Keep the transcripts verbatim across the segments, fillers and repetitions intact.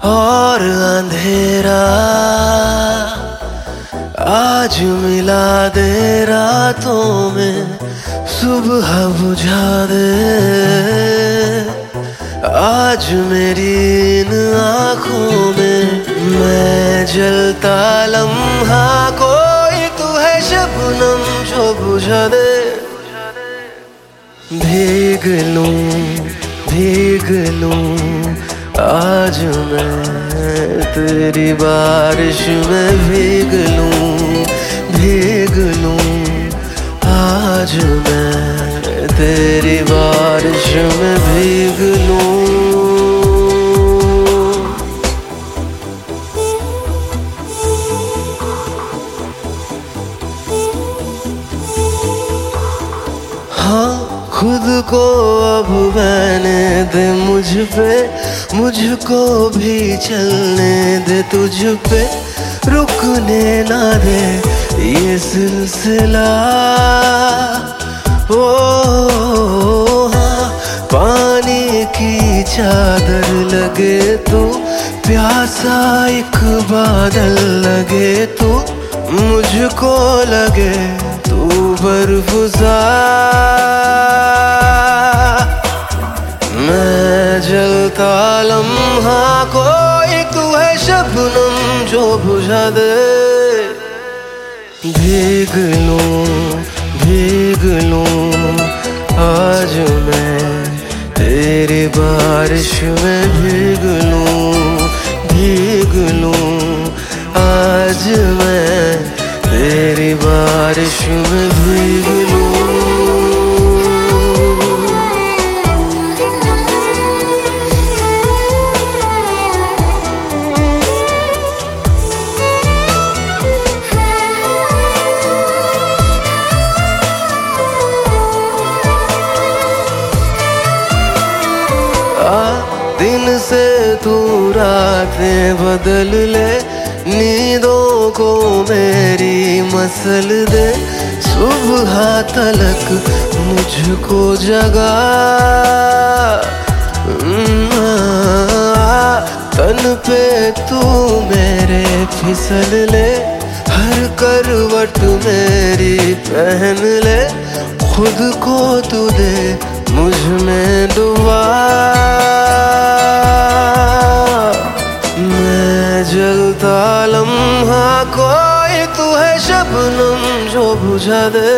और अंधेरा आज मिला दे रातों में, सुबह बुझा दे आज मेरी इन आँखों में। मैं जलता लम्हा कोई तू है शबनम जो बुझा दे। भीग लूं भीग लूं आज मैं तेरी बारिश में, भीग लूं भीग लूं आज मैं तेरी बारिश में, भीग लूं। हाँ खुद को अब बहने दे मुझ पे, मुझको भी चलने दे तुझ पे, रुकने ना दे ये सिलसिला। ओ हाँ पानी की चादर लगे तू, प्यासा एक बादल लगे तू, मुझको लगे तू बर्फुज़ा। मैं जलता लम्हा कोई तू है शबनम जो बुझा दे। भीग लूं भीग लूं आज मैं तेरी बारिश में, भीग लूं भीग लूं आज मैं तेरी बारिश में, भीग लूं। दिन से तू रातें बदल ले, नींदों को मेरी मसल दे, सुबह तलक मुझको जगा। तन पे तू मेरे फिसल ले, हर करवट मेरी पहन ले, खुद को तू दे मुझ में डुबा। मैं जलता लम्हा कोई तू है शबनम जो बुझा दे।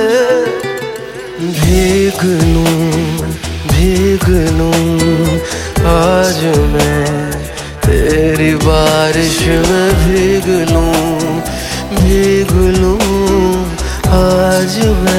भीग लूं भीग लूं आज मैं तेरी बारिश में, भीग लूं भीग लूं आज मैं